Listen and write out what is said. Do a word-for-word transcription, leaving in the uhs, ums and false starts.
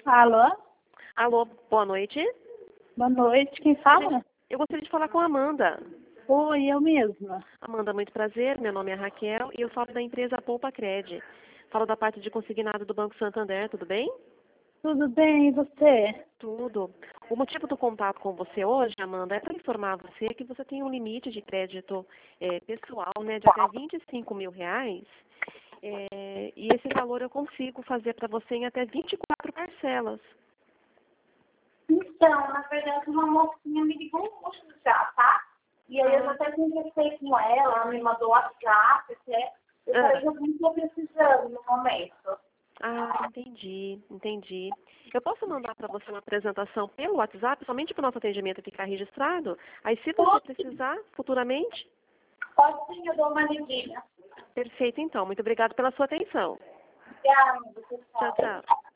Alô? Alô, boa noite. Boa noite. Quem fala? Eu gostaria de falar com a Amanda. Oi, eu mesma. Amanda, muito prazer. Meu nome é Raquel e eu falo da empresa Poupa Cred. Falo da parte de consignado do Banco Santander, tudo bem? Tudo bem, e você? Tudo. O motivo do contato com você hoje, Amanda, é para informar você que você tem um limite de crédito é, pessoal, né, de até vinte e cinco mil reais. É, e esse valor eu consigo fazer para você em até vinte e quatro parcelas. Então, na verdade, uma mocinha me ligou hoje já, tá? E aí eu até conversei com ela, ela me mandou o WhatsApp, até. Eu falei que eu não estou precisando no momento. Ah, entendi, entendi. Eu posso mandar para você uma apresentação pelo WhatsApp, somente para o nosso atendimento ficar registrado? Aí, se você precisar, futuramente... Pode sim, eu dou uma liguinha. Perfeito, então. Muito obrigada pela sua atenção. Obrigada, Tchau, tchau.